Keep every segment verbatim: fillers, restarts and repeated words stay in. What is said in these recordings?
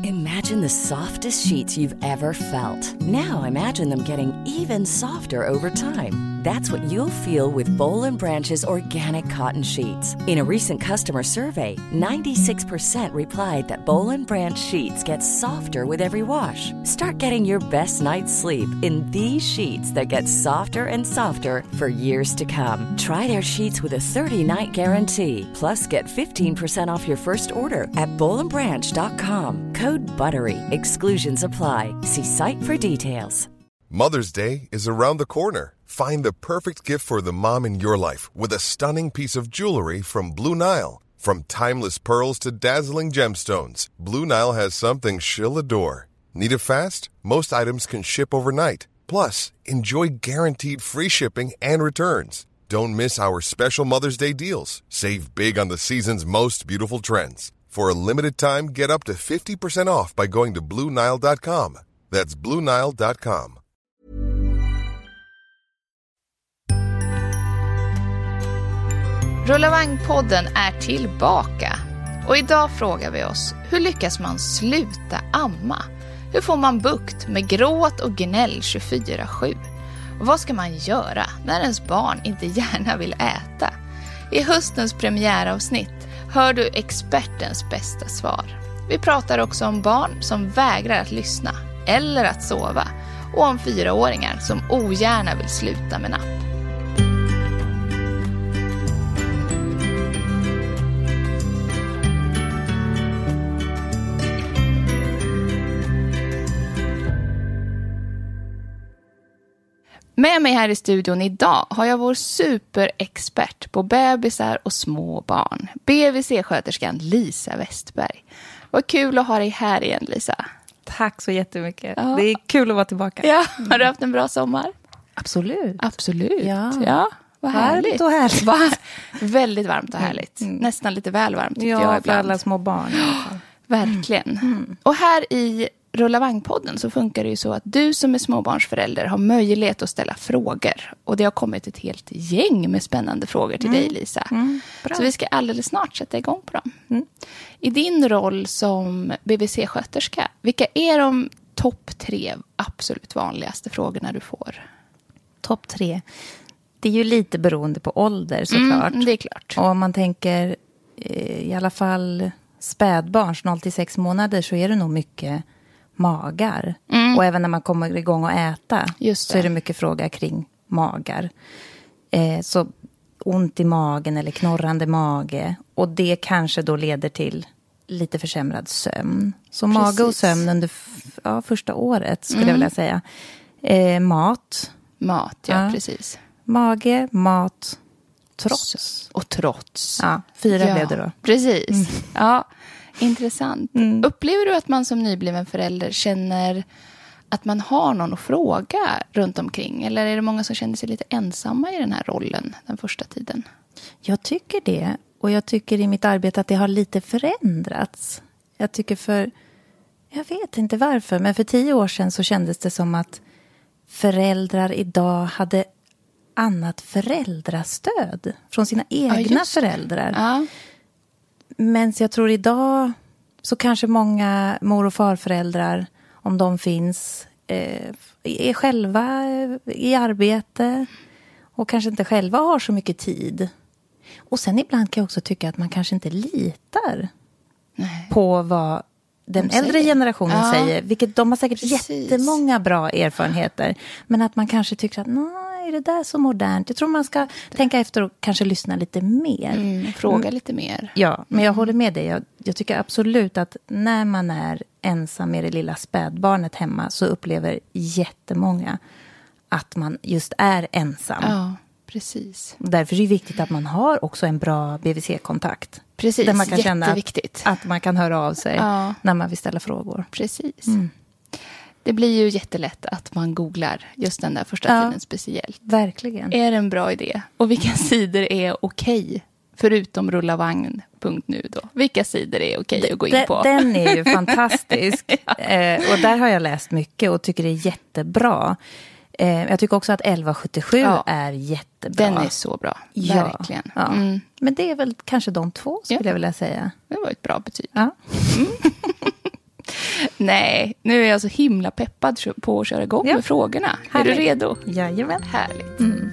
Imagine the softest sheets you've ever felt. Now imagine them getting even softer over time. That's what you'll feel with Boll and Branch's organic cotton sheets. In a recent customer survey, ninety-six percent replied that Boll and Branch sheets get softer with every wash. Start getting your best night's sleep in these sheets that get softer and softer for years to come. Try their sheets with a thirty-night guarantee. Plus, get fifteen percent off your first order at boll and branch dot com. Code BUTTERY. Exclusions apply. See site for details. Mother's Day is around the corner. Find the perfect gift for the mom in your life with a stunning piece of jewelry from Blue Nile. From timeless pearls to dazzling gemstones, Blue Nile has something she'll adore. Need it fast? Most items can ship overnight. Plus, enjoy guaranteed free shipping and returns. Don't miss our special Mother's Day deals. Save big on the season's most beautiful trends. For a limited time, get up to fifty percent off by going to blue nile dot com. That's blue nile dot com. Rullavagn-podden är tillbaka. Och idag frågar vi oss, hur lyckas man sluta amma? Hur får man bukt med gråt och gnäll tjugofyra sju? Och vad ska man göra när ens barn inte gärna vill äta? I höstens premiäravsnitt hör du expertens bästa svar. Vi pratar också om barn som vägrar att lyssna eller att sova. Och om fyraåringar som ogärna vill sluta med napp. Med mig här i studion idag har jag vår superexpert på bebisar och små barn. B V C-sköterskan Lisa Westberg. Vad kul att ha dig här igen, Lisa. Tack så jättemycket. Ja. Det är kul att vara tillbaka. Ja, har du haft en bra sommar? Absolut. Absolut. Ja, ja vad härligt. Varmt och härligt. Va? Väldigt varmt och härligt. Mm. Nästan lite väl varmt tyckte ja, jag för ibland. alla små barn. I alla fall. Verkligen. Mm. Och här i Rullavagn-podden så funkar det ju så att du som är småbarnsförälder har möjlighet att ställa frågor. Och det har kommit ett helt gäng med spännande frågor till mm. dig, Lisa. Mm, så vi ska alldeles snart sätta igång på dem. Mm. I din roll som B V C-sköterska, vilka är de topp tre absolut vanligaste frågorna du får? Topp tre. Det är ju lite beroende på ålder såklart. Mm, det är klart. Och om man tänker eh, i alla fall spädbarns noll till sex månader så är det nog mycket magar. Mm. Och även när man kommer igång och äta så är det mycket fråga kring magar. Eh, så ont i magen eller knorrande mage. Och det kanske då leder till lite försämrad sömn. Så Precis. Mage och sömn under f- ja, första året skulle mm. jag vilja säga. Eh, mat. Mat, ja, ja precis. Mage, mat, trots. Och trots. Ja, fyra ja, blev det då. Precis, mm. ja. Intressant. Mm. Upplever du att man som nybliven förälder känner att man har någon att fråga runt omkring? Eller är det många som känner sig lite ensamma i den här rollen den första tiden? Jag tycker det. Och jag tycker i mitt arbete att det har lite förändrats. Jag tycker för, jag vet inte varför, men för tio år sedan så kändes det som att föräldrar idag hade annat föräldrastöd från sina egna ja, föräldrar. Ja. Men jag tror idag så kanske många mor- och farföräldrar, om de finns, eh, är själva i arbete och kanske inte själva har så mycket tid. Och sen ibland kan jag också tycka att man kanske inte litar Nej. på vad den de äldre generationen ja. säger. Vilket de har säkert Precis. jättemånga bra erfarenheter. Men att man kanske tycker att nej, är det där så modernt? Jag tror man ska det. tänka efter och kanske lyssna lite mer. Mm, fråga mm. lite mer. Ja, men jag håller med dig. Jag, jag tycker absolut att när man är ensam med det lilla spädbarnet hemma så upplever jättemånga att man just är ensam. Ja, precis. Därför är det viktigt att man har också en bra B V C-kontakt. Precis, där man kan känna jätteviktigt. Att, att man kan höra av sig ja. när man vill ställa frågor. Precis. Mm. Det blir ju jättelätt att man googlar just den där första ja, tiden speciellt. Verkligen. Är det en bra idé? Och vilka sidor är okej? Förutom rullavagn punkt nu då. Vilka sidor är okej att gå in på? Den är ju fantastisk. ja. eh, och där har jag läst mycket och tycker det är jättebra. Eh, jag tycker också att elva sjuttiosju ja. är jättebra. Den är så bra, ja. verkligen. Ja. Mm. Men det är väl kanske de två skulle ja. jag vilja säga. Det var ett bra betyg. Ja. Mm. Nej, nu är jag så himla peppad på att köra igång ja. med frågorna. Härligt. Är du redo? Jajamän. Härligt. Mm.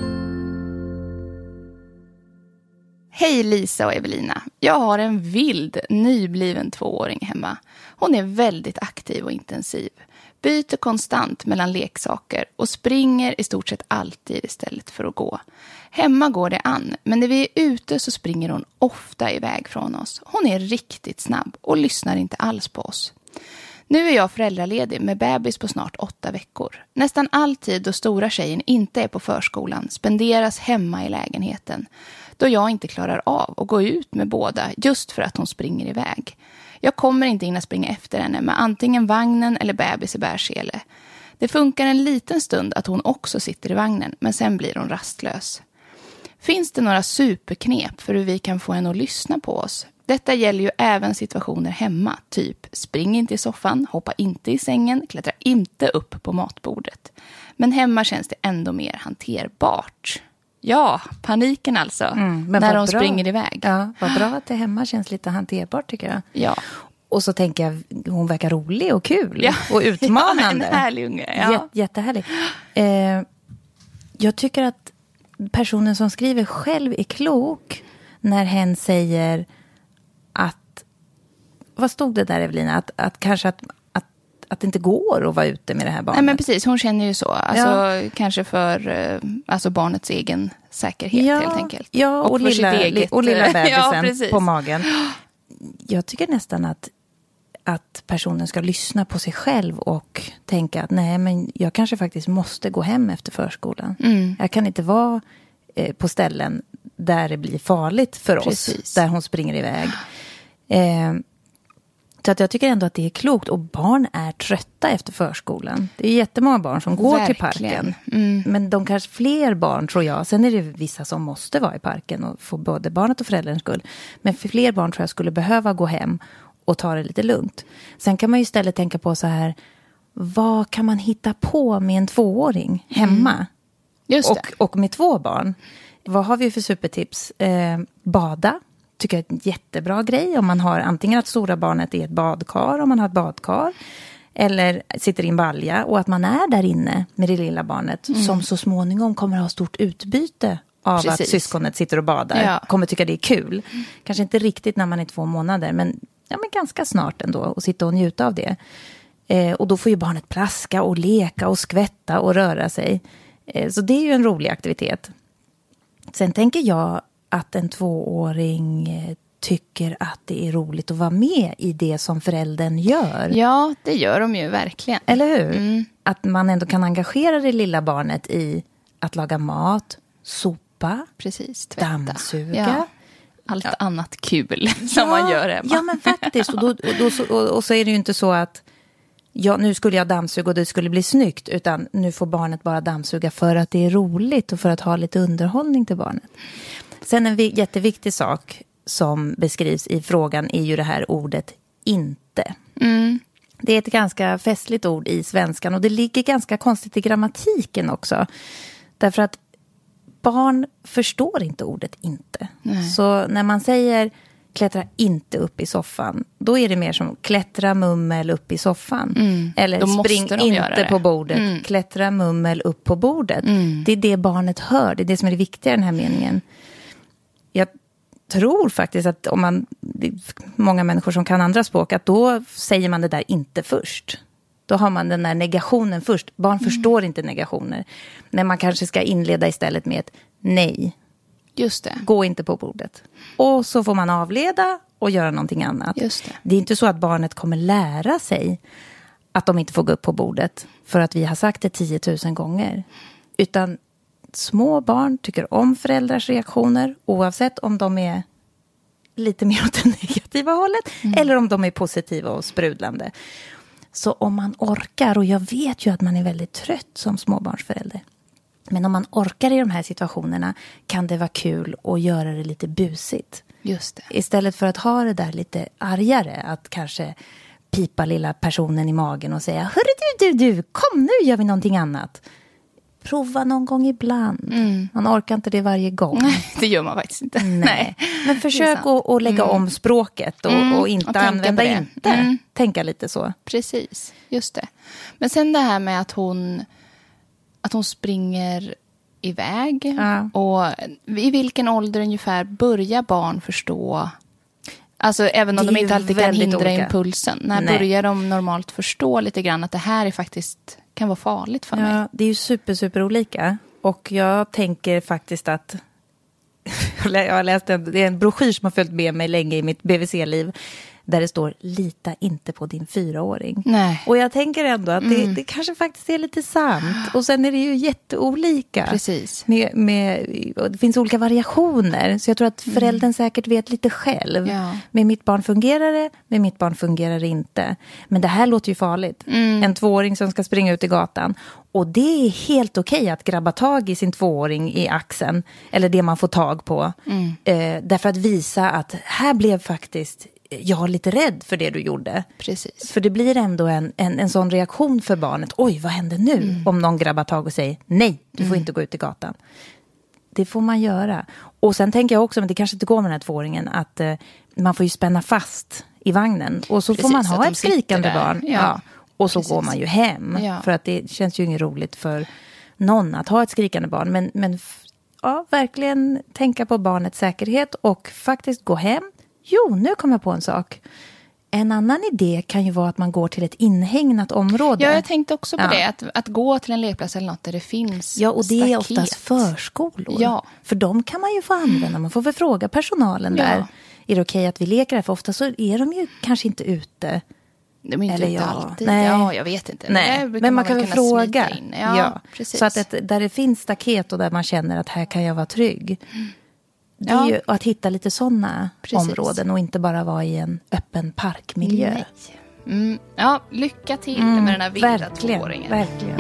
Hej Lisa och Evelina. Jag har en vild, nybliven tvååring hemma. Hon är väldigt aktiv och intensiv. Byter konstant mellan leksaker och springer i stort sett alltid istället för att gå. Hemma går det an, men när vi är ute så springer hon ofta iväg från oss. Hon är riktigt snabb och lyssnar inte alls på oss. Nu är jag föräldraledig med bebis på snart åtta veckor. Nästan alltid då stora tjejen inte är på förskolan spenderas hemma i lägenheten. Då jag inte klarar av att gå ut med båda just för att hon springer iväg. Jag kommer inte in att springa efter henne med antingen vagnen eller bebis i bärsele. Det funkar en liten stund att hon också sitter i vagnen, men sen blir hon rastlös. Finns det några superknep för hur vi kan få henne att lyssna på oss? Detta gäller ju även situationer hemma, typ spring inte i soffan, hoppa inte i sängen, klättra inte upp på matbordet. Men hemma känns det ändå mer hanterbart. Ja, paniken alltså, mm, när de bra. springer iväg. Ja, vad bra att det hemma känns lite hanterbart tycker jag. Ja. Och så tänker jag, hon verkar rolig och kul ja. och utmanande. Ja, en härlig unge. Ja. Jät, jättehärlig. Eh, jag tycker att personen som skriver själv är klok när hen säger att, vad stod det där Evelina? Att, att kanske att, att, att det inte går att vara ute med det här barnet. Nej men precis, hon känner ju så. Alltså ja. kanske för alltså barnets egen säkerhet ja, helt enkelt. Ja, och, och, lilla, sitt eget, och lilla bebisen ja, på magen. Jag tycker nästan att att personen ska lyssna på sig själv och tänka att nej, men jag kanske faktiskt måste gå hem efter förskolan. Mm. Jag kan inte vara eh, på ställen där det blir farligt för Precis. oss, där hon springer iväg. Eh, så att jag tycker ändå att det är klokt, och barn är trötta efter förskolan. Det är jättemånga barn som går Verkligen. till parken. Mm. Men de kanske fler barn tror jag. Sen är det vissa som måste vara i parken och få både barnet och föräldrarnas skull. Men för fler barn tror jag skulle behöva gå hem och ta det lite lugnt. Sen kan man ju istället tänka på så här, vad kan man hitta på med en tvååring hemma? Mm. Just det. Och, och med två barn. Vad har vi för supertips? Eh, bada. Tycker jag är en jättebra grej. Om man har antingen att stora barnet är ett badkar, om man har ett badkar. Eller sitter i en balja. Och att man är där inne med det lilla barnet. Mm. Som så småningom kommer att ha stort utbyte av Precis. att syskonet sitter och badar. Ja. Kommer tycka det är kul. Mm. Kanske inte riktigt när man är två månader. Men, ja, men ganska snart ändå. Och sitta och njuta av det. Eh, och då får ju barnet plaska och leka och skvätta och röra sig. Eh, så det är ju en rolig aktivitet. Sen tänker jag att en tvååring tycker att det är roligt att vara med i det som föräldern gör. Ja, det gör de ju verkligen. Eller hur? Mm. Att man ändå kan engagera det lilla barnet i att laga mat, sopa, Precis, tvätta. dammsuga. Ja. Allt ja. annat kul som ja, man gör hemma. Ja, men faktiskt. Och, då, och, då, och, och så är det ju inte så att ja, nu skulle jag dammsuga och det skulle bli snyggt. Utan nu får barnet bara dammsuga för att det är roligt och för att ha lite underhållning till barnet. Sen en jätteviktig sak som beskrivs i frågan är ju det här ordet inte. Mm. Det är ett ganska festligt ord i svenskan och det ligger ganska konstigt i grammatiken också. Därför att barn förstår inte ordet inte. Nej. Så när man säger klättra inte upp i soffan, då är det mer som klättra mummel upp i soffan. Mm. Eller spring inte på bordet, mm. klättra mummel upp på bordet. Mm. Det är det barnet hör, det är det som är det viktiga i den här meningen. Jag tror faktiskt att om man, många människor som kan andra språk, att då säger man det där inte först. Då har man den där negationen först. Barn mm. förstår inte negationer. Men man kanske ska inleda istället med ett nej. Just det. Gå inte på bordet. Och så får man avleda och göra någonting annat. Just det. Det är inte så att barnet kommer lära sig att de inte får gå upp på bordet för att vi har sagt det tiotusen gånger. Utan små barn tycker om föräldrars reaktioner oavsett om de är lite mer åt det negativa hållet mm. eller om de är positiva och sprudlande. Så om man orkar, och jag vet ju att man är väldigt trött som småbarnsförälder, men om man orkar i de här situationerna kan det vara kul att göra det lite busigt. Just det. Istället för att ha det där lite argare, att kanske pipa lilla personen i magen och säga hörru du, du, du, kom nu gör vi någonting annat. prova någon gång ibland. Mm. Man orkar inte det varje gång. Nej, det gör man faktiskt inte. Nej. Nej. Men försök att, att lägga Mm. om språket och, Mm. och inte Och tänka använda på det. inte. Mm. Tänka lite så. Precis, just det. Men sen det här med att hon, att hon springer iväg. Ja. Och i vilken ålder ungefär börjar barn förstå? Alltså även om Det är de inte ju alltid kan väldigt hindra olika. impulsen. När Nej. börjar de normalt förstå lite grann att det här är faktiskt kan vara farligt för mig? Ja, det är ju super, super olika. Och jag tänker faktiskt att jag har läst en, det är en broschyr som har följt med mig länge i mitt B V C-liv. Där det står, lita inte på din fyraåring. Nej. Och jag tänker ändå att det, Mm. det kanske faktiskt är lite sant. Och sen är det ju jätteolika. Precis. Med, med, och det finns olika variationer. Så jag tror att föräldern säkert vet lite själv. Ja. Med mitt barn fungerar det, med mitt barn fungerar det inte. Men det här låter ju farligt. Mm. En tvååring som ska springa ut i gatan. Och det är helt okej att grabba tag i sin tvååring i axeln. Eller det man får tag på. Mm. Eh, därför att visa att här blev faktiskt jag lite rädd för det du gjorde. Precis. För det blir ändå en, en, en sån reaktion för barnet. Oj, vad händer nu? Mm. Om någon grabbar tag och säger nej, du får Mm. inte gå ut i gatan. Det får man göra. Och sen tänker jag också, men det kanske inte går med den här tvååringen, att eh, man får ju spänna fast i vagnen. Och så Precis, får man så att ha de ett skrikande sitter där. barn. Ja. Ja. Och så Precis. går man ju hem. Ja. För att det känns ju inget roligt för någon att ha ett skrikande barn. Men, men f- ja, verkligen tänka på barnets säkerhet och faktiskt gå hem. Jo, nu kommer jag på en sak. En annan idé kan ju vara att man går till ett inhägnat område. Ja, jag tänkte också på Ja. det. Att, att gå till en lekplats eller något där det finns Ja, och det är staket. oftast förskolor. Ja. För de kan man ju få använda. Man får väl fråga personalen Ja. där. Är det okej att vi leker här? För ofta så är de ju kanske inte ute. De är inte Eller ute ja. alltid. Nej. Ja, jag vet inte. Nej, Det brukar men man kan väl kunna fråga. smita in. Ja, precis. Så att ett, där det finns staket och där man känner att här kan jag vara trygg. Det är Ja. ju att hitta lite sådana Precis. områden och inte bara vara i en öppen parkmiljö. Nej. Mm. Ja, lycka till med den här vilda verkligen, tvååringen. verkligen.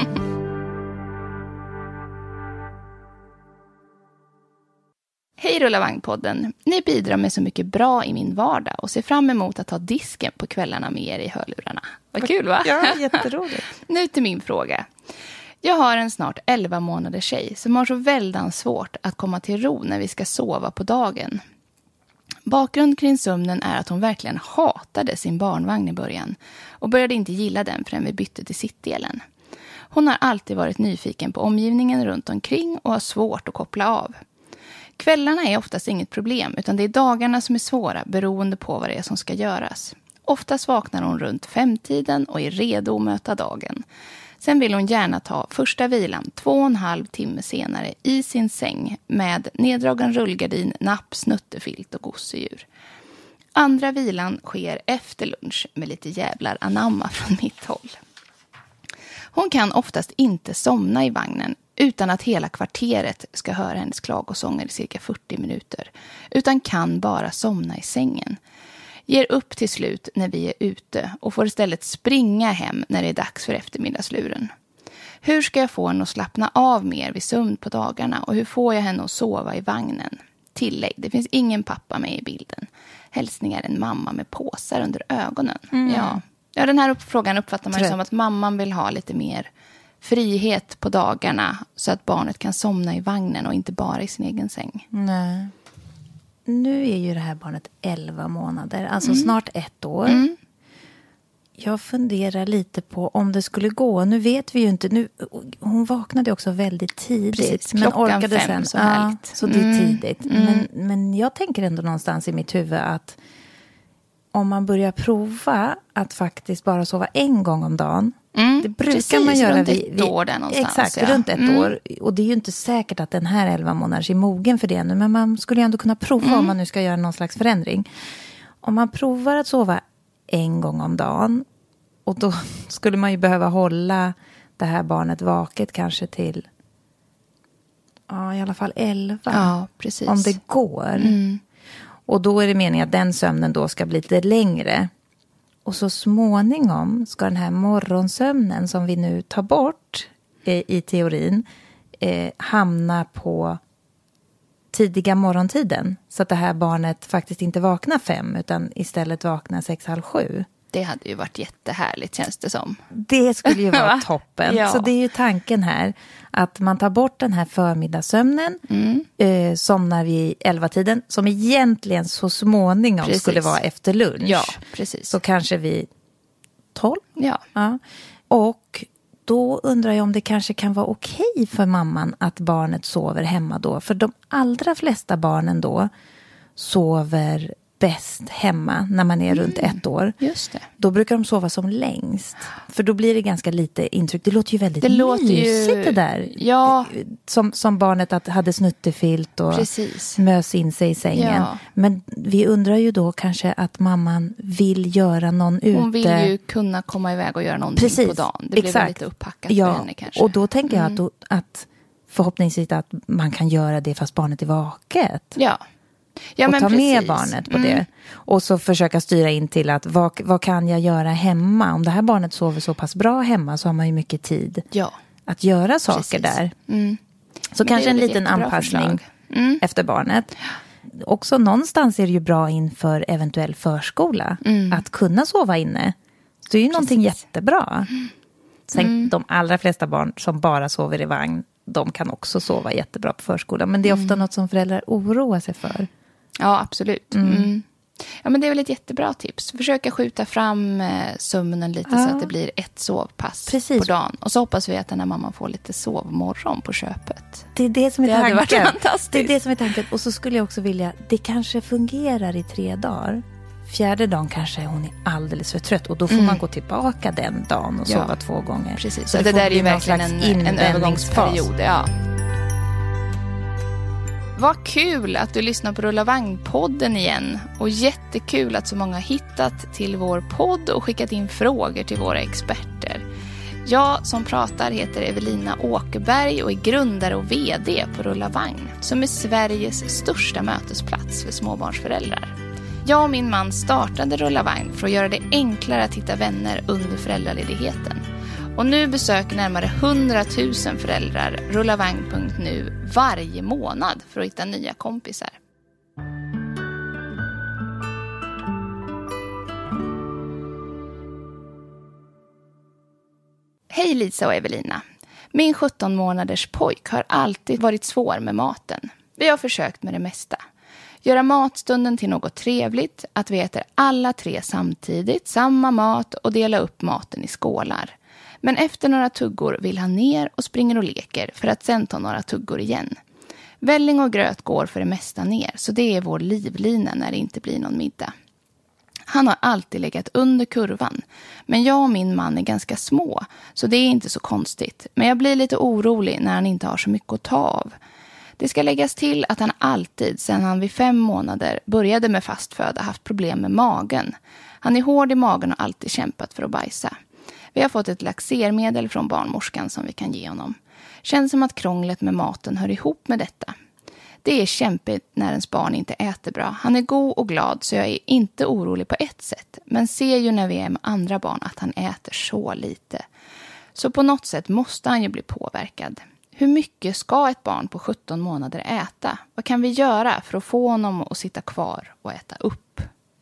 Hej Rulla Vagn-podden. Ni bidrar med så mycket bra i min vardag och ser fram emot att ta disken på kvällarna med er i hörlurarna. Vad kul, va? Ja, jätteroligt. Nu till min fråga. Jag har en snart elva månaders tjej som har så väldigt svårt att komma till ro när vi ska sova på dagen. Bakgrund kring sömnen är att hon verkligen hatade sin barnvagn i början och började inte gilla den förrän vi bytte till sittdelen. Hon har alltid varit nyfiken på omgivningen runt omkring och har svårt att koppla av. Kvällarna är oftast inget problem utan det är dagarna som är svåra beroende på vad det är som ska göras. Oftast vaknar hon runt femtiden och är redo att möta dagen. Sen vill hon gärna ta första vilan två och en halv timme senare i sin säng med neddragen rullgardin, napp, snuttefilt och gosedjur. Andra vilan sker efter lunch med lite jävlar anamma från mitt håll. Hon kan oftast inte somna i vagnen utan att hela kvarteret ska höra hennes klagosånger i cirka fyrtio minuter, utan kan bara somna i sängen. Ger upp till slut när vi är ute och får istället springa hem när det är dags för eftermiddagsluren. Hur ska jag få henne att slappna av mer vid sömn på dagarna och hur får jag henne att sova i vagnen? Tillägg, det finns ingen pappa med i bilden. Hälsningar en mamma med påsar under ögonen. Mm. Ja. ja, den här frågan uppfattar man ju som att mamman vill ha lite mer frihet på dagarna så att barnet kan somna i vagnen och inte bara i sin egen säng. Nej. Nu är ju det här barnet elva månader, alltså Mm. snart ett år. Mm. Jag funderar lite på om det skulle gå. Nu vet vi ju inte. Nu, hon vaknade också väldigt tidigt. Precis, men klockan orkade fem, sen. så Ja, härligt. så det är Mm. tidigt. Mm. Men, men jag tänker ändå någonstans i mitt huvud att om man börjar prova att faktiskt bara sova en gång om dagen. Mm, det brukar precis, man göra runt vid, ett vid, år där någonstans. Exakt, ja. runt ett mm. år. Och det är ju inte säkert att den här elva månaders är mogen för det nu. Men man skulle ju ändå kunna prova Mm. om man nu ska göra någon slags förändring. Om man provar att sova en gång om dagen. Och då skulle man ju behöva hålla det här barnet vaket kanske till ja, i alla fall elva. Ja, precis. Om det går. Mm. Och då är det meningen att den sömnen då ska bli lite längre. Och så småningom ska den här morgonsömnen som vi nu tar bort eh, i teorin eh, hamna på tidiga morgontiden. Så att det här barnet faktiskt inte vaknar fem utan istället vaknar sex, halv sju. Det hade ju varit jättehärligt, känns det som. Det skulle ju vara toppen. Ja. Så det är ju tanken här. Att man tar bort den här förmiddagssömnen. Mm. Eh, somnar vid elva-tiden. Som egentligen så småningom precis. Skulle vara efter lunch. Ja, precis. Så kanske vid tolv. Ja. ja. Och då undrar jag om det kanske kan vara okej för mamman att barnet sover hemma då. För de allra flesta barnen då sover bäst hemma när man är mm. runt ett år. Just det. Då brukar de sova som längst. För då blir det ganska lite intryck. Det låter ju väldigt det mysigt låter ju... det där. Ja. Som, som barnet att hade snuttefilt och precis. Mös in sig i sängen. Ja. Men vi undrar ju då kanske att mamman vill göra någon ute. Hon vill ju kunna komma iväg och göra någonting precis. På dagen. Det blir Exakt. Väl lite upppackat ja. För henne kanske. Och då tänker jag mm. att, då, att förhoppningsvis att man kan göra det fast barnet är vaket. Ja. Ja, och men ta precis. med barnet på mm. det. Och så försöka styra in till att vad, vad kan jag göra hemma? Om det här barnet sover så pass bra hemma så har man ju mycket tid ja. Att göra saker precis. Där. Mm. Så men kanske en liten anpassning mm. efter barnet. Också någonstans är det ju bra inför eventuell förskola. Mm. Att kunna sova inne. Så det är ju precis. Någonting jättebra. Mm. Sen mm. de allra flesta barn som bara sover i vagn. De kan också sova jättebra på förskolan. Men det är ofta mm. något som föräldrar oroar sig för. Ja, absolut. Mm. Mm. Ja, men det är väl ett jättebra tips. Försöka skjuta fram eh, sömnen lite ja. Så att det blir ett sovpass Precis. På dagen. Och så hoppas vi att den här mamman får lite sovmorgon på köpet. Det är det som är det tanken. Hade varit fantastiskt. Det är det som är tanken. Och så skulle jag också vilja, det kanske fungerar i tre dagar. Fjärde dagen kanske hon är alldeles för trött. Och då får mm. man gå tillbaka den dagen och sova ja. Två gånger. Precis, så, så det, det där är ju verkligen en, en övergångsperiod. Ja. Vad kul att du lyssnar på Rulla Vagn-podden igen. Och jättekul att så många har hittat till vår podd och skickat in frågor till våra experter. Jag som pratar heter Evelina Åkerberg och är grundare och vd på Rulla Vagn, som är Sveriges största mötesplats för småbarnsföräldrar. Jag och min man startade Rulla Vagn för att göra det enklare att hitta vänner under föräldraledigheten. Och nu besöker närmare hundratusen föräldrar rullavagn punkt nu varje månad för att hitta nya kompisar. Hej Lisa och Evelina. Min sjutton månaders pojk har alltid varit svår med maten. Vi har försökt med det mesta. Göra matstunden till något trevligt, att vi äter alla tre samtidigt, samma mat och dela upp maten i skålar. Men efter några tuggor vill han ner och springer och leker för att sen ta några tuggor igen. Välling och gröt går för det mesta ner, så det är vår livlina när det inte blir någon middag. Han har alltid legat under kurvan, men jag och min man är ganska små, så det är inte så konstigt. Men jag blir lite orolig när han inte har så mycket att ta av. Det ska läggas till att han alltid, sedan han vid fem månader började med fastföda, haft problem med magen. Han är hård i magen och alltid kämpat för att bajsa. Vi har fått ett laxermedel från barnmorskan som vi kan ge honom. Känns som att krånglet med maten hör ihop med detta. Det är kämpigt när ens barn inte äter bra. Han är god och glad så jag är inte orolig på ett sätt. Men ser ju när vi är med andra barn att han äter så lite. Så på något sätt måste han ju bli påverkad. Hur mycket ska ett barn på sjutton månader äta? Vad kan vi göra för att få honom att sitta kvar och äta upp?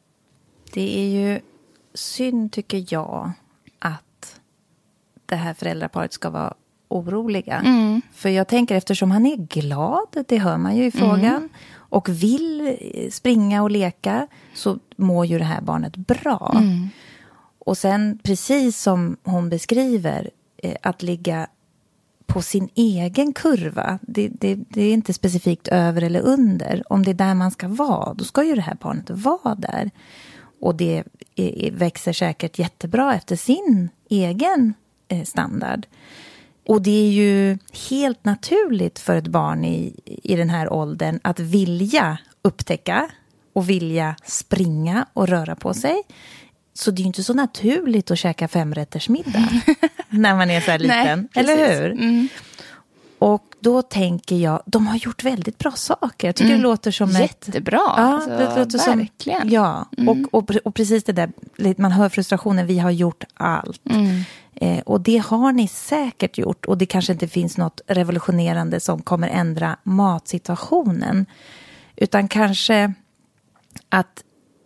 Det är ju synd tycker jag att det här föräldraparet ska vara oroliga. Mm. För jag tänker eftersom han är glad, det hör man ju i frågan, mm. och vill springa och leka så mår ju det här barnet bra. Mm. Och sen precis som hon beskriver eh, att ligga på sin egen kurva, det, det, det är inte specifikt över eller under. Om det är där man ska vara, då ska ju det här barnet vara där. Och det är, växer säkert jättebra efter sin egen eh, standard. Och det är ju helt naturligt för ett barn i, i den här åldern att vilja upptäcka och vilja springa och röra på sig. Så det är ju inte så naturligt att käka femrättersmiddag när man är så här liten. Nej, eller hur? Mm. Och då tänker jag, de har gjort väldigt bra saker. Jag tycker mm. det låter som jättebra. ett... Jättebra. Ja, alltså, det låter verkligen. Som, ja, mm. och, och, och precis det där, man hör frustrationen, vi har gjort allt. Mm. Eh, och det har ni säkert gjort. Och det kanske inte finns något revolutionerande som kommer ändra matsituationen. Utan kanske att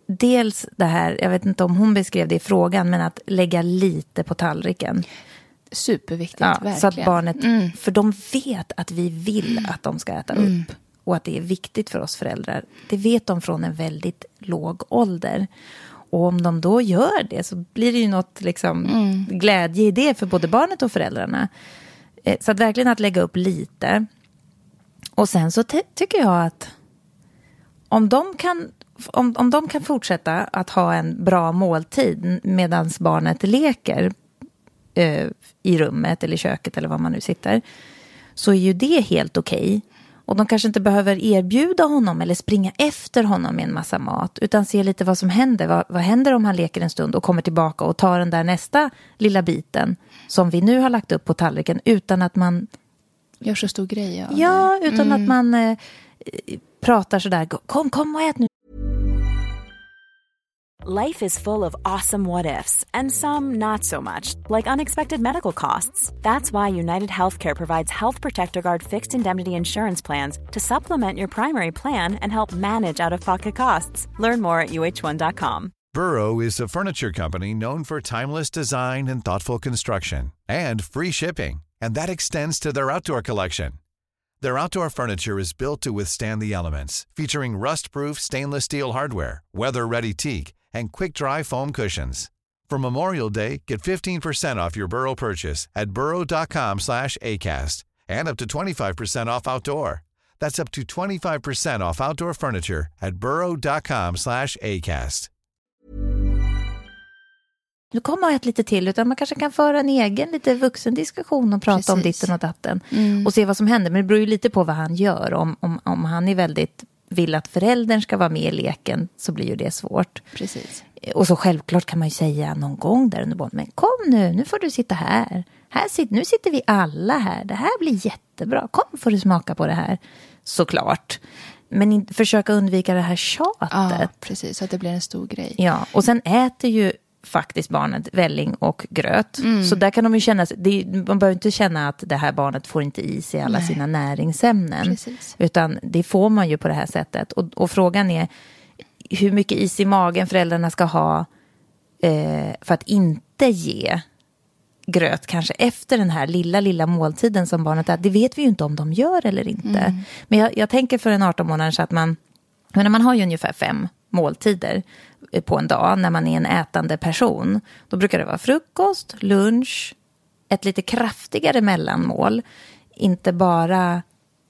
dels det här, jag vet inte om hon beskrev det i frågan, men att lägga lite på tallriken. Superviktigt, ja, verkligen. Så att barnet, mm. för de vet att vi vill att de ska äta mm. upp. Och att det är viktigt för oss föräldrar. Det vet de från en väldigt låg ålder. Och om de då gör det så blir det ju något liksom, mm. glädje i det för både barnet och föräldrarna. Så att verkligen att lägga upp lite. Och sen så t- tycker jag att om de kan, om, om de kan fortsätta att ha en bra måltid medan barnet leker eh, i rummet eller i köket eller var man nu sitter, så är ju det helt okej. Och de kanske inte behöver erbjuda honom eller springa efter honom med en massa mat. Utan se lite vad som händer. Vad, vad händer om han leker en stund och kommer tillbaka och tar den där nästa lilla biten som vi nu har lagt upp på tallriken utan att man... Gör så stor grej. Ja, ja utan mm. att man eh, pratar sådär. Kom, kom och ät nu. Life is full of awesome what-ifs, and some not so much, like unexpected medical costs. That's why United Healthcare provides Health Protector Guard fixed indemnity insurance plans to supplement your primary plan and help manage out-of-pocket costs. Learn more at U H one dot com. Burrow is a furniture company known for timeless design and thoughtful construction, and free shipping, and that extends to their outdoor collection. Their outdoor furniture is built to withstand the elements, featuring rust-proof stainless steel hardware, weather-ready teak, and quick-dry foam cushions. For Memorial Day, get fifteen percent off your Burrow purchase at burrow.com slash ACAST and up to twenty-five percent off outdoor. That's up to twenty-five percent off outdoor furniture at burrow.com slash ACAST. Du kommer att äta lite till, utan man kanske kan föra en egen lite vuxen diskussion och prata Precis. Om ditten och datten. Mm. Och se vad som händer. Men det beror ju lite på vad han gör. Om, om, om han är väldigt... vill att föräldern ska vara med i leken, så blir ju det svårt. Precis. Och så självklart kan man ju säga någon gång där under barn, men kom nu, nu får du sitta här. här sitter, nu sitter vi alla här. Det här blir jättebra. Kom, får du smaka på det här. Såklart. Men in, försöka undvika det här tjatet. Ja, precis. Så att det blir en stor grej. Ja, och sen äter ju faktiskt barnet välling och gröt. Mm. Så där kan de ju känna, det, man behöver inte känna att det här barnet får inte i sig alla Nej. Sina näringsämnen. Precis. Utan det får man ju på det här sättet. Och, och frågan är hur mycket is i magen föräldrarna ska ha eh, för att inte ge gröt kanske efter den här lilla, lilla måltiden som barnet är. Det vet vi ju inte om de gör eller inte. Mm. Men jag, jag tänker för en arton månader så att man, men man har ju ungefär fem måltider på en dag när man är en ätande person. Då brukar det vara frukost, lunch, ett lite kraftigare mellanmål. Inte bara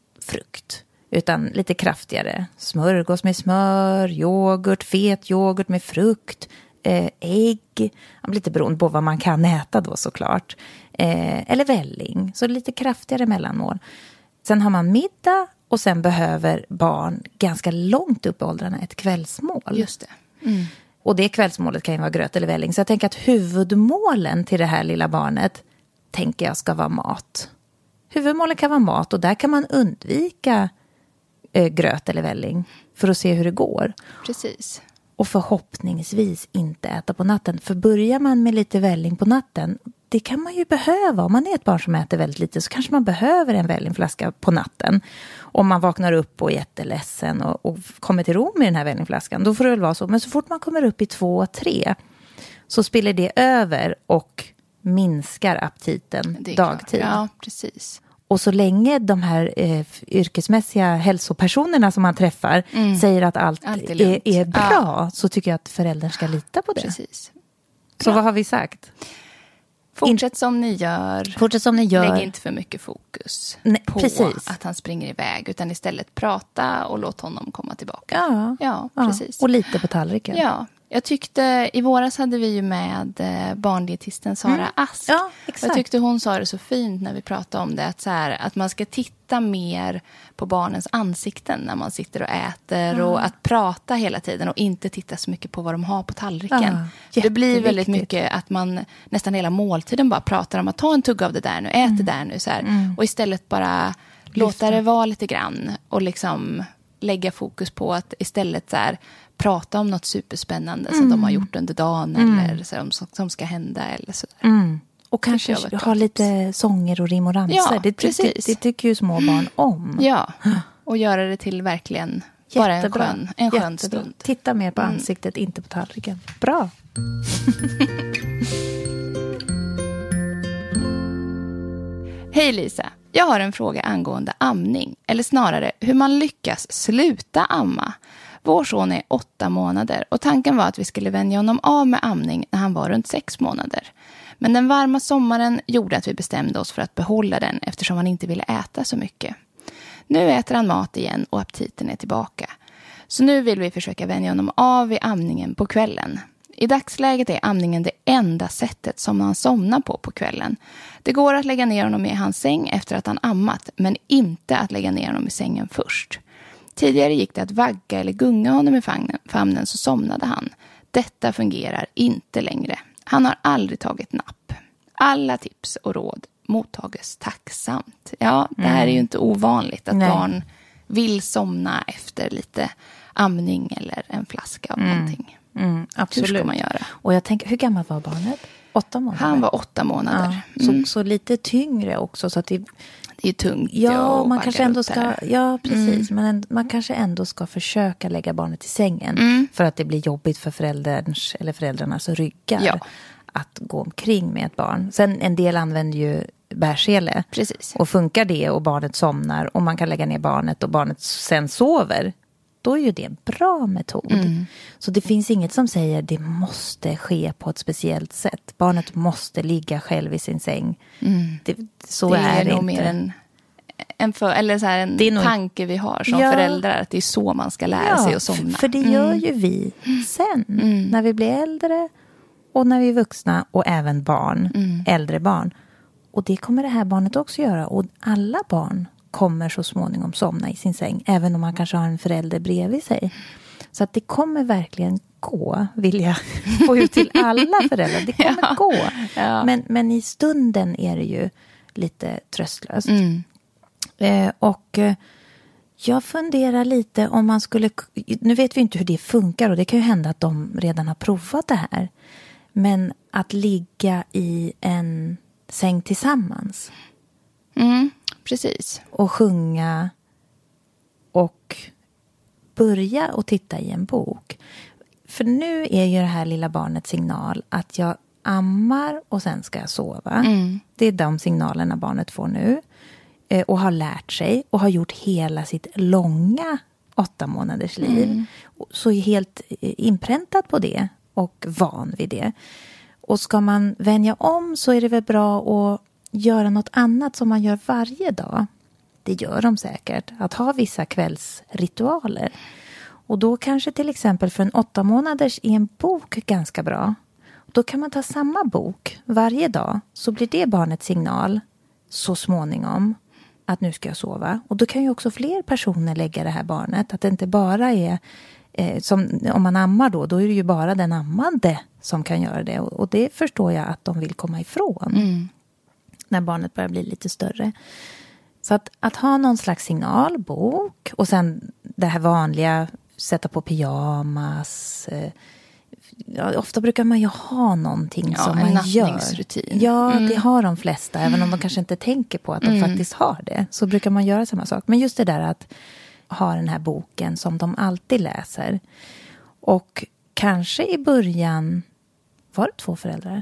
frukt, utan lite kraftigare. Smörgås med smör, yoghurt, fet yoghurt med frukt, eh, ägg. Lite beroende på vad man kan äta då såklart. Eh, eller välling, så lite kraftigare mellanmål. Sen har man middag och sen behöver barn ganska långt upp i åldrarna ett kvällsmål. Just det. Mm. Och det kvällsmålet kan ju vara gröt eller välling. Så jag tänker att huvudmålen till det här lilla barnet tänker jag ska vara mat. Huvudmålet kan vara mat och där kan man undvika eh, gröt eller välling för att se hur det går. Precis. Och förhoppningsvis inte äta på natten. För börjar man med lite välling på natten, det kan man ju behöva. Om man är ett barn som äter väldigt lite så kanske man behöver en vällingflaska på natten. Om man vaknar upp och är jätteledsen och, och kommer till ro med den här vällingflaskan, då får det väl vara så. Men så fort man kommer upp i två, tre så spiller det över och minskar aptiten dagtid. Klart. Ja, precis. Och så länge de här eh, yrkesmässiga hälsopersonerna som man träffar mm. säger att allt, allt är, är, är bra, ja. Så tycker jag att föräldrar ska lita på det. Precis. Så vad har vi sagt? Fortsätt som ni gör. Fortsätt som ni gör. Lägg inte för mycket fokus Nej, på precis. att han springer iväg. Utan istället prata och låt honom komma tillbaka. Ja, ja, ja. precis. Och lite på tallriken. Ja, jag tyckte, i våras hade vi ju med barndietisten Sara mm. Ask. Ja, exakt. Jag tyckte hon sa det så fint när vi pratade om det. Att, så här, att man ska titta mer på barnens ansikten när man sitter och äter. Ja. Och att prata hela tiden och inte titta så mycket på vad de har på tallriken. Ja, det blir väldigt mycket att man nästan hela måltiden bara pratar om att ta en tugga av det där nu, ät mm. det där nu. Så här. Mm. Och istället bara Lyfta. låta det vara lite grann och liksom lägga fokus på att istället så här, prata om något superspännande mm. som de har gjort under dagen mm. eller så, som, som ska hända eller så. Mm. Och kanske ha lite sånger och rim och ramsor. Ja, det, precis. Det, det tycker ju små barn om. Ja, och göra det till verkligen Bara en Jättebra. skön, en skön Jättebra. stund. Titta mer på ansiktet, mm. inte på tallriken. Bra. Hej Lisa, jag har en fråga angående amning. Eller snarare hur man lyckas sluta amma. Vår son är åtta månader och tanken var att vi skulle vänja honom av med amning när han var runt sex månader. Men den varma sommaren gjorde att vi bestämde oss för att behålla den eftersom han inte ville äta så mycket. Nu äter han mat igen och aptiten är tillbaka. Så nu vill vi försöka vänja honom av i amningen på kvällen. I dagsläget är amningen det enda sättet som han somnar på på kvällen. Det går att lägga ner honom i hans säng efter att han ammat, men inte att lägga ner honom i sängen först. Tidigare gick det att vagga eller gunga honom i famnen så somnade han. Detta fungerar inte längre. Han har aldrig tagit napp. Alla tips och råd mottages tacksamt. Ja, det här är ju inte ovanligt att Nej. barn vill somna efter lite amning eller en flaska av mm. någonting. Mm, absolut. Hur ska man göra? Och jag tänker, hur gammal var barnet? Åtta månader? Han var åtta månader. Ja, mm. så, så lite tyngre också. Så att det, det är tungt. ja, man kanske ändå ska, där. ja, precis. Mm. Men en, man kanske ändå ska försöka lägga barnet i sängen. Mm. För att det blir jobbigt för förälderns eller föräldrarnas ryggar. Ja. Att gå omkring med ett barn. Sen en del använder ju bärsele. Precis. Och funkar det och barnet somnar och man kan lägga ner barnet och barnet sen sover, då är ju det en bra metod. Mm. Så det finns inget som säger det måste ske på ett speciellt sätt. Barnet måste ligga själv i sin säng. Mm. Det, så det är, är det nog inte. mer en, en, för, eller så här en det nog... tanke vi har som ja. föräldrar. Att det är så man ska lära ja, sig att somna. För det gör ju vi sen. Mm. När vi blir äldre och när vi är vuxna och även barn. Mm. Äldre barn. Och det kommer det här barnet också göra. Och alla barn kommer så småningom somna i sin säng. Även om man kanske har en förälder bredvid sig. Så att det kommer verkligen gå. Vill jag få ut till alla föräldrar. Det kommer ja. gå. Ja. Men, men i stunden är det ju lite tröstlöst. Mm. Eh, och eh, jag funderar lite om man skulle... Nu vet vi inte hur det funkar. Och det kan ju hända att de redan har provat det här. Men att ligga i en säng tillsammans. Mm, precis. Och sjunga och börja och titta i en bok. För nu är ju det här lilla barnets signal att jag ammar och sen ska jag sova. Mm. Det är de signalerna barnet får nu. Eh, och har lärt sig och har gjort hela sitt långa åtta månaders liv. Mm. Så är helt inpräntat på det och van vid det. Och ska man vänja om så är det väl bra att göra något annat som man gör varje dag. Det gör de säkert. Att ha vissa kvällsritualer. Och då kanske till exempel för en åtta månaders är en bok ganska bra. Då kan man ta samma bok varje dag. Så blir det barnets signal så småningom att nu ska jag sova. Och då kan ju också fler personer lägga det här barnet. Att det inte bara är... Eh, som, om man ammar då, då är det ju bara den ammande som kan göra det. Och, och det förstår jag att de vill komma ifrån. Mm. När barnet börjar bli lite större. Så att, att ha någon slags signalbok. Och sen det här vanliga, sätta på pyjamas. Eh, ja, ofta brukar man ju ha någonting ja, som en man gör. nattningsrutin. Ja, mm. det har de flesta. Även om de kanske inte tänker på att de mm. faktiskt har det. Så brukar man göra samma sak. Men just det där att ha den här boken som de alltid läser. Och kanske i början... Var det två föräldrar?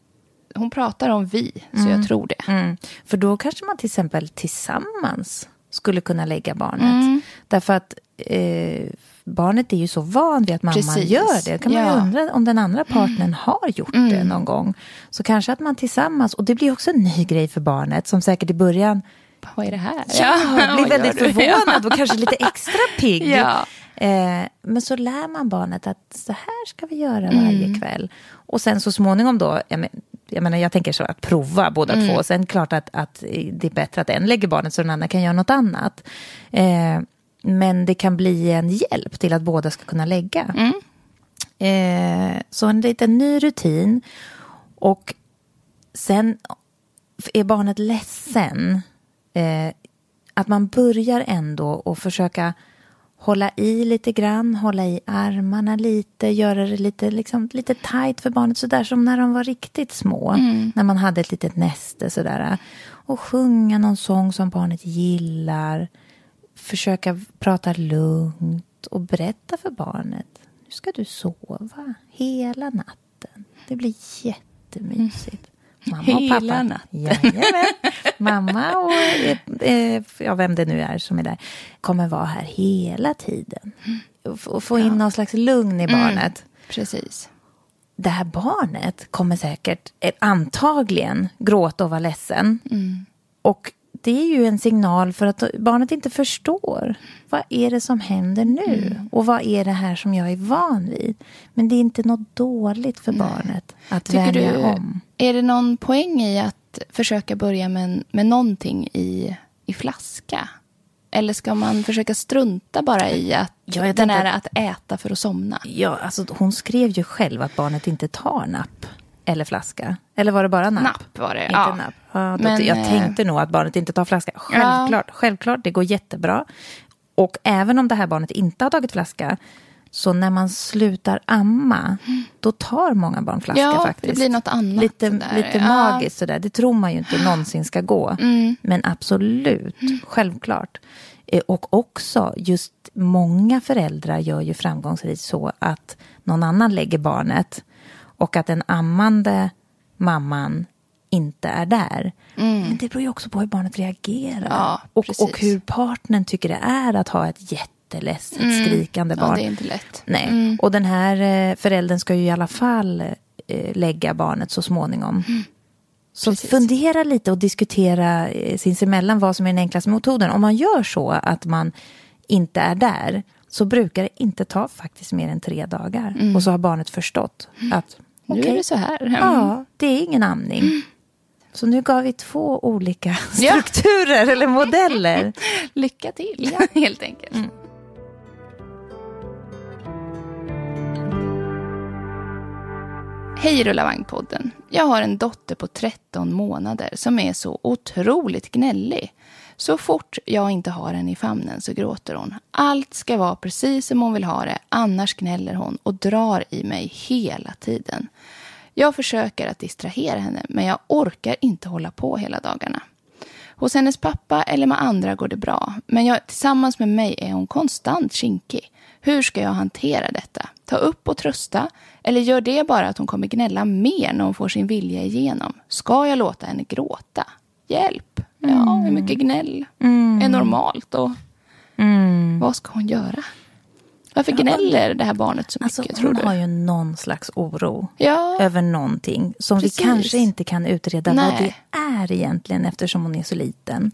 Hon pratar om vi, så mm. jag tror det. Mm. För då kanske man till exempel tillsammans skulle kunna lägga barnet. Mm. Därför att eh, barnet är ju så van vid att mamman Precis. gör det. Kan man ja. ju undra om den andra partnern mm. har gjort mm. det någon gång. Så kanske att man tillsammans... Och det blir också en ny grej för barnet som säkert i början... Vad är det här? Ja, jag blir väldigt förvånad och kanske lite extra pigg. Ja. Eh, men så lär man barnet att så här ska vi göra varje mm. kväll. Och sen så småningom då, jag, men, jag menar jag tänker så att prova båda mm. två. Sen klart att, att det är bättre att en lägger barnet så den andra kan göra något annat. Eh, men det kan bli en hjälp till att båda ska kunna lägga. Mm. Eh, så en liten ny rutin. Och sen är barnet ledsen... Eh, att man börjar ändå och försöka hålla i lite grann, hålla i armarna lite, göra det lite, liksom, lite tight för barnet, sådär som när de var riktigt små, mm. när man hade ett litet näste sådär, och sjunga någon sång som barnet gillar, försöka prata lugnt gott att berätta för barnet. Nu ska du sova hela natten. Det blir jättemysigt. Mamma och pappa. Hela natten. Jajamän. Mamma och eh, ja, vem det nu är som är där kommer vara här hela tiden. Och, och få in ja. någon slags lugn i barnet. Mm, precis. Det här barnet kommer säkert eh, antagligen gråta och vara ledsen. Mm. Och det är ju en signal för att barnet inte förstår. Vad är det som händer nu? Mm. Och vad är det här som jag är van vid? Men det är inte något dåligt för barnet att Tycker välja du, om. Är det någon poäng i att försöka börja med, med någonting i, i flaska? Eller ska man försöka strunta bara i att ja, den är att äta för att somna? Ja, alltså hon skrev ju själv att barnet inte tar napp. Eller flaska. Eller var det bara napp? Napp var det, inte ja. Napp. Ja, då, Men, jag tänkte nog att barnet inte tar flaska. Självklart, ja. självklart, det går jättebra. Och även om det här barnet inte har tagit flaska, så när man slutar amma, mm. då tar många barn flaska ja, faktiskt. Det blir något annat. Lite, lite ja. magiskt sådär. Det tror man ju inte någonsin ska gå. Mm. Men absolut, mm. självklart. Och också just många föräldrar gör ju framgångsrikt så att någon annan lägger barnet och att den ammande mamman inte är där. Mm. Men det beror ju också på hur barnet reagerar. Ja, och, och hur partnern tycker det är att ha ett jätteledset, mm. skrikande barn. Ja, det är inte lätt. Nej. Mm. Och den här föräldern ska ju i alla fall eh, lägga barnet så småningom. Mm. Så Precis. fundera lite och diskutera sinsemellan vad som är den enklaste metoden. Om man gör så att man inte är där, så brukar det inte ta faktiskt mer än tre dagar. Mm. Och så har barnet förstått att okay, nu är det så här. Mm. Ja, det är ingen amning. Mm. Så nu gav vi två olika strukturer ja. eller modeller. Lycka till, ja, helt enkelt. Mm. Hej Rullavagn-podden. Jag har en dotter på tretton månader som är så otroligt gnällig. Så fort jag inte har henne i famnen så gråter hon. Allt ska vara precis som hon vill ha det, annars gnäller hon och drar i mig hela tiden. Jag försöker att distrahera henne, men jag orkar inte hålla på hela dagarna. Hos hennes pappa eller med andra går det bra, men jag, tillsammans med mig är hon konstant kinkig. Hur ska jag hantera detta? Ta upp och trösta? Eller gör det bara att hon kommer gnälla mer när hon får sin vilja igenom? Ska jag låta henne gråta? Hjälp! Mm. Ja, hur mycket gnäll mm. är normalt? Och mm. vad ska hon göra? Varför gnäller det här barnet så mycket, alltså, tror hon du? Hon har ju någon slags oro ja. över någonting som Precis. vi kanske inte kan utreda Nej. vad det är egentligen eftersom hon är så liten.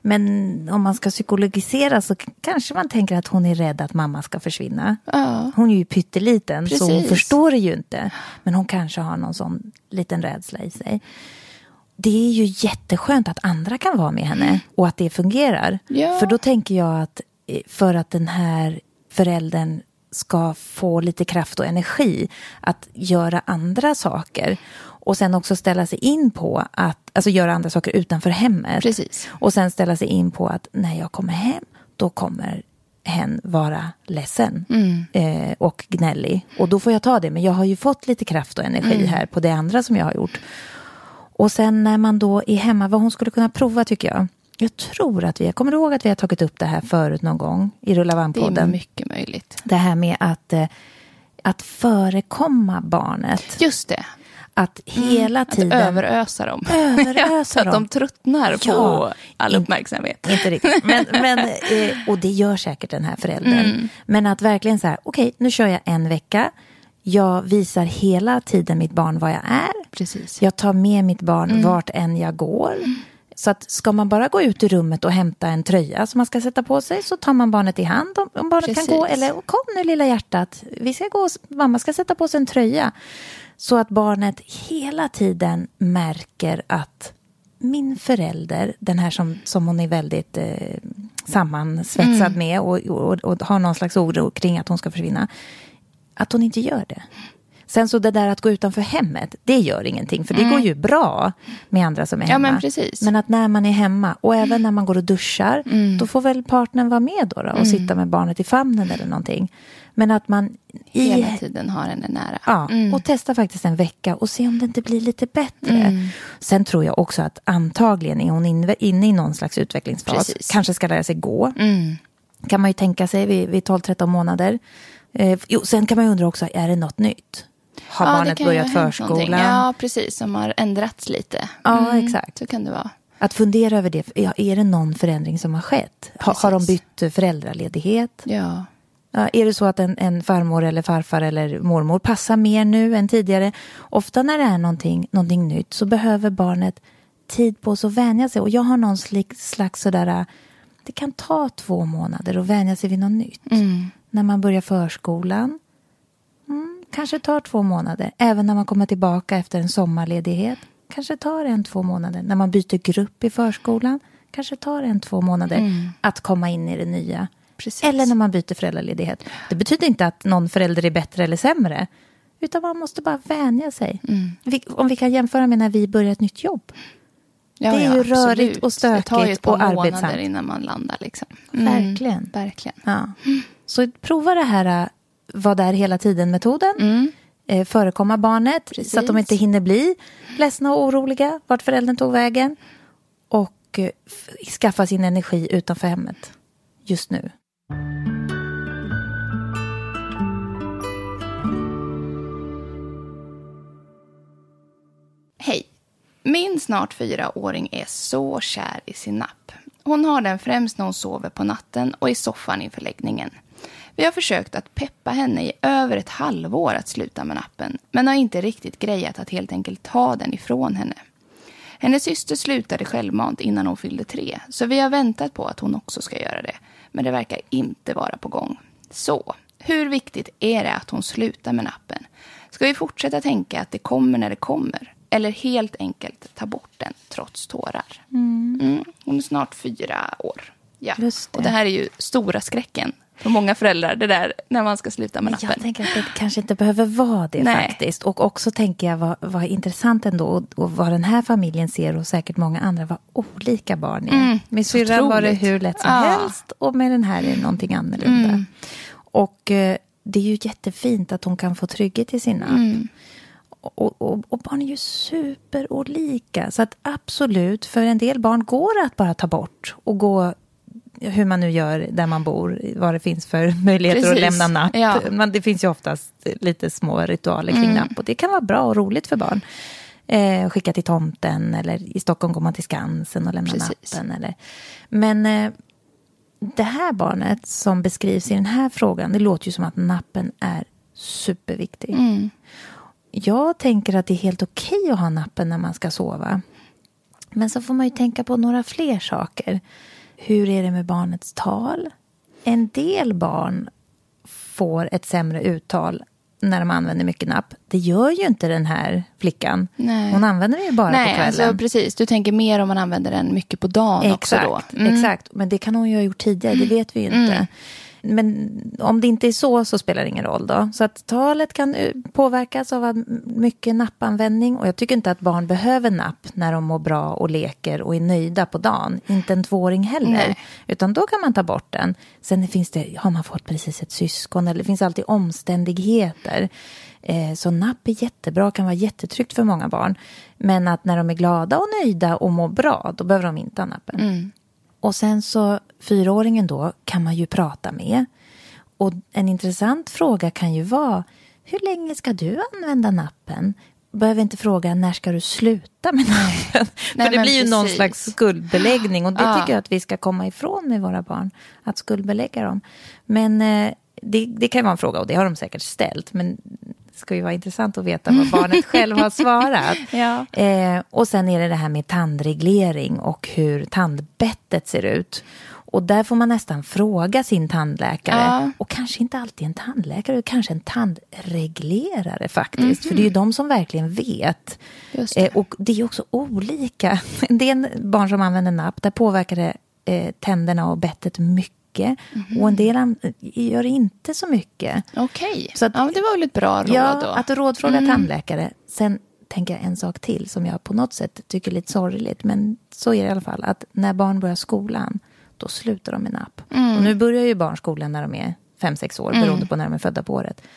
Men om man ska psykologisera så kanske man tänker att hon är rädd att mamma ska försvinna. Ja. Hon är ju pytteliten Precis. så hon förstår det ju inte. Men hon kanske har någon sån liten rädsla i sig. Det är ju jätteskönt att andra kan vara med henne och att det fungerar. Ja. För då tänker jag att för att den här föräldern ska få lite kraft och energi att göra andra saker och sen också ställa sig in på att, alltså göra andra saker utanför hemmet. Precis. Och sen ställa sig in på att när jag kommer hem, då kommer hen vara ledsen mm. eh, och gnällig. Och då får jag ta det, men jag har ju fått lite kraft och energi mm. här på det andra som jag har gjort. Och sen när man då är hemma, vad hon skulle kunna prova tycker jag. Jag tror att vi, jag kommer ihåg att vi har tagit upp det här förut någon gång i Rullavagn-podden. Det är mycket möjligt. Det här med att, att förekomma barnet. Just det. Att hela mm, tiden... Att överösa dem. Överösa ja, dem. Att de tröttnar ja, på all uppmärksamhet. In, inte riktigt. Men, men, och det gör säkert den här föräldern. Mm. Men att verkligen så här, okej, okay, nu kör jag en vecka. Jag visar hela tiden mitt barn vad jag är. Precis. Jag tar med mitt barn mm. vart än jag går. Mm. Så att ska man bara gå ut i rummet och hämta en tröja som man ska sätta på sig, så tar man barnet i hand om, om barnet Precis. kan gå. Eller kom nu lilla hjärtat, vi ska gå, mamma ska sätta på sig en tröja. Så att barnet hela tiden märker att min förälder, den här som, som hon är väldigt eh, sammansvetsad mm. med och, och, och har någon slags oro kring att hon ska försvinna, att hon inte gör det. Sen så det där att gå utanför hemmet, det gör ingenting. För det mm. går ju bra med andra som är hemma. Ja, men precis. Men att när man är hemma och även när man går och duschar, mm. då får väl partnern vara med då, då och mm. sitta med barnet i famnen eller någonting. Men att man hela i, tiden har henne nära. Ja, mm. och testa faktiskt en vecka och se om det inte blir lite bättre. Mm. Sen tror jag också att antagligen är hon inne, inne i någon slags utvecklingsfas. Precis. Kanske ska lära sig gå. Mm. kan man ju tänka sig vid, vid tolv tretton månader. Eh, jo, sen kan man ju undra också, är det något nytt? Har ja, barnet börjat förskolan? Ja, precis. Som har ändrats lite. Mm, ja, exakt. Så kan det vara. Att fundera över det. Ja, är det någon förändring som har skett? Ha, har de bytt föräldraledighet? Ja. Ja, är det så att en, en farmor eller farfar eller mormor passar mer nu än tidigare? Ofta när det är någonting, någonting nytt så behöver barnet tid på sig att vänja sig. Och jag har någon slags sådär, det kan ta två månader att vänja sig vid något nytt. Mm. När man börjar förskolan, mm, kanske tar två månader. Även när man kommer tillbaka efter en sommarledighet, kanske tar en, två månader. När man byter grupp i förskolan, kanske tar en, två månader mm. att komma in i det nya. Precis. Eller när man byter föräldraledighet. Det betyder inte att någon förälder är bättre eller sämre. Utan man måste bara vänja sig. Mm. Vi, om vi kan jämföra med när vi börjar ett nytt jobb. Ja, det är ja, ju absolut. Rörigt och stökigt och arbetsamt. Det tar ju ett par månader innan man landar. Liksom. Mm. Verkligen. Verkligen. Ja. Så prova det här, var där hela tiden-metoden. Mm. Eh, förekomma barnet. Precis. Så att de inte hinner bli ledsna och oroliga. Vart föräldern tog vägen. Och eh, skaffa sin energi utanför hemmet. Just nu. Hej. Min snart fyraåring är så kär i sin napp. Hon har den främst när hon sover på natten och i soffan inför läggningen. Vi har försökt att peppa henne i över ett halvår att sluta med nappen, men har inte riktigt grejat att helt enkelt ta den ifrån henne. Hennes syster slutade självmant innan hon fyllde tre, så vi har väntat på att hon också ska göra det. Men det verkar inte vara på gång. Så, hur viktigt är det att hon slutar med nappen? Ska vi fortsätta tänka att det kommer när det kommer? Eller helt enkelt ta bort den trots tårar? Mm. Mm, hon är snart fyra år. Ja. Just det. Och det här är ju stora skräcken för många föräldrar, det där när man ska sluta med nappen. Jag tänker att det kanske inte behöver vara det. Nej. Faktiskt. Och också tänker jag vad, vad intressant ändå, och, och vad den här familjen ser och säkert många andra, vad olika barn är. Mm, med syrran var det hur lätt som ja. helst och med den här är det någonting annorlunda. Mm. Och eh, det är ju jättefint att hon kan få trygghet i sin napp. Mm. Och, och, och barn är ju superolika. Så att absolut, för en del barn går det att bara ta bort och gå hur man nu gör där man bor, vad det finns för möjligheter Precis. Att lämna napp. Ja. Men det finns ju oftast lite små ritualer kring mm. napp och det kan vara bra och roligt för barn. Eh, skicka till tomten eller i Stockholm går man till Skansen och lämnar Precis. Nappen. Eller. Men eh, det här barnet som beskrivs i den här frågan, det låter ju som att nappen är superviktig. Mm. Jag tänker att det är helt okej att ha nappen när man ska sova. Men så får man ju tänka på några fler saker. Hur är det med barnets tal? En del barn får ett sämre uttal när de använder mycket napp. Det gör ju inte den här flickan. Nej. Hon använder det ju bara Nej, på kvällen. Alltså, precis. Du tänker mer om man använder den mycket på dagen exakt, också då. Mm. Exakt, men det kan hon ju ha gjort tidigare, det vet vi ju inte. Mm. Men om det inte är så så spelar det ingen roll då. Så att talet kan påverkas av mycket nappanvändning. Och jag tycker inte att barn behöver napp när de mår bra och leker och är nöjda på dagen. Inte en tvååring heller. Nej. Utan då kan man ta bort den. Sen finns det, har man fått precis ett syskon eller det finns alltid omständigheter. Eh, så napp är jättebra, kan vara jättetryggt för många barn. Men att när de är glada och nöjda och mår bra, då behöver de inte ha nappen. Mm. Och sen så fyraåringen då kan man ju prata med. Och en intressant fråga kan ju vara, hur länge ska du använda nappen? Behöver inte fråga, när ska du sluta med nappen? Nej, för det blir ju precis. Någon slags skuldbeläggning. Och det ja. Tycker jag att vi ska komma ifrån med våra barn. Att skuldbelägga dem. Men eh, det, det kan vara en fråga och det har de säkert ställt. Men det ska ju vara intressant att veta vad barnet själv har svarat. Ja. Eh, och sen är det det här med tandreglering och hur tandbettet ser ut. Och där får man nästan fråga sin tandläkare. Ja. Och kanske inte alltid en tandläkare, kanske en tandreglerare faktiskt. Mm-hmm. För det är ju de som verkligen vet. Just det. Eh, och det är ju också olika. En del barn som använder napp, där påverkar det eh, tänderna och bettet mycket. Mm-hmm. Och en del gör inte så mycket. Okej, så att, ja, det var väl ett bra råd ja, då. Att rådfråga mm. tandläkare. Sen tänker jag en sak till som jag på något sätt tycker är lite sorgligt. Men så är det i alla fall. Att när barn börjar skolan, då slutar de med napp. Mm. Och nu börjar ju barnskolan när de är fem sex år, mm. beroende på när de är födda på året.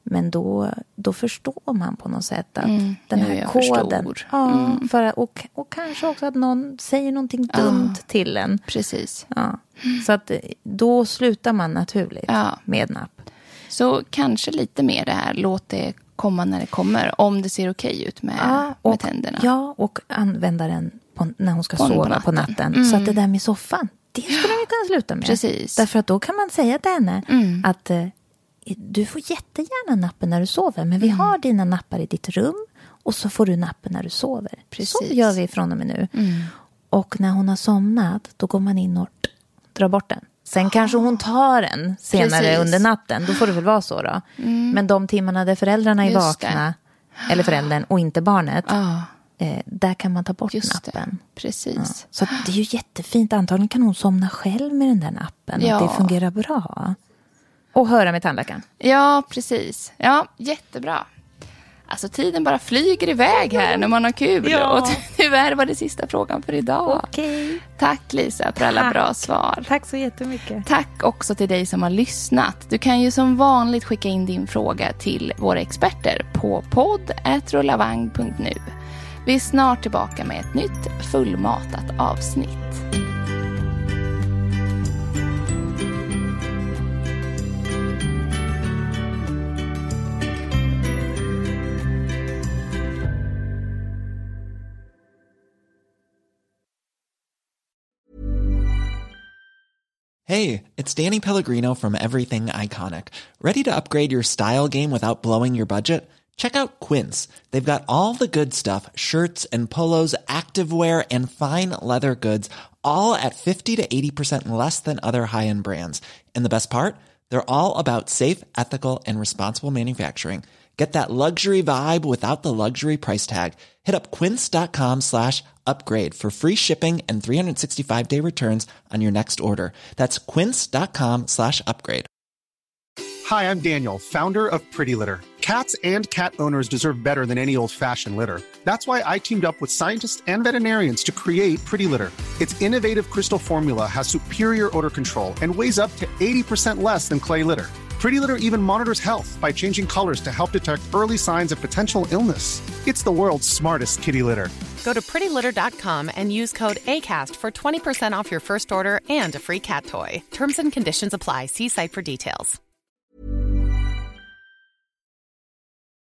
Men då, då förstår man på något sätt att mm, den här jag koden... förstår. Ja, Mm. för, och, och kanske också att någon säger någonting dumt Ja. till en. Precis. Ja. Så att då slutar man naturligt Ja. med napp. Så kanske lite mer det här, låt det komma när det kommer. Om det ser okej ut med, Ja, och, med tänderna. Ja, och använda den på, när hon ska På- på sova natten. på natten. Mm. Så att det där med soffan, det skulle vi kunna sluta med. Precis. Därför att då kan man säga till henne Mm. att eh, du får jättegärna nappen när du sover. Men vi har dina nappar i ditt rum och så får du nappen när du sover. Precis. Så gör vi från och med nu. Mm. Och när hon har somnat, då går man in och drar bort den. Sen kanske hon tar den senare Precis. under natten. Då får det väl vara så då. Men de timmarna där föräldrarna är Just det. vakna, eller föräldern och inte barnet, Ja, eh, där kan man ta bort just det. nappen. Precis. Ja. Så att det är ju jättefint. Antagligen kan hon somna själv med den där nappen. Ja. Att det fungerar bra. Och höra med tandläkaren. Ja, precis. Ja, jättebra. Alltså tiden bara flyger iväg här när man har kul. Ja. Och tyvärr var det sista frågan för idag. Okej. Tack Lisa för alla Tack. bra svar. Tack så jättemycket. Tack också till dig som har lyssnat. Du kan ju som vanligt skicka in din fråga till våra experter på podd at rullavagn punkt nu. Vi är snart tillbaka med ett nytt fullmatat avsnitt. Hey, it's Danny Pellegrino from Everything Iconic. Ready to upgrade your style game without blowing your budget? Check out Quince. They've got all the good stuff, shirts and polos, activewear, and fine leather goods, all at fifty to eighty percent less than other high-end brands. And the best part? They're all about safe, ethical, and responsible manufacturing. Get that luxury vibe without the luxury price tag. Hit up quince.com slash upgrade for free shipping and three sixty-five day returns on your next order. That's quince.com slash upgrade. Hi, I'm Daniel, founder of Pretty Litter. Cats and cat owners deserve better than any old-fashioned litter. That's why I teamed up with scientists and veterinarians to create Pretty Litter. Its innovative crystal formula has superior odor control and weighs up to eighty percent less than clay litter. Pretty Litter even monitors health by changing colors to help detect early signs of potential illness. It's the world's smartest kitty litter. Go to pretty litter dot com and use code ACAST for twenty percent off your first order and a free cat toy. Terms and conditions apply. See site for details.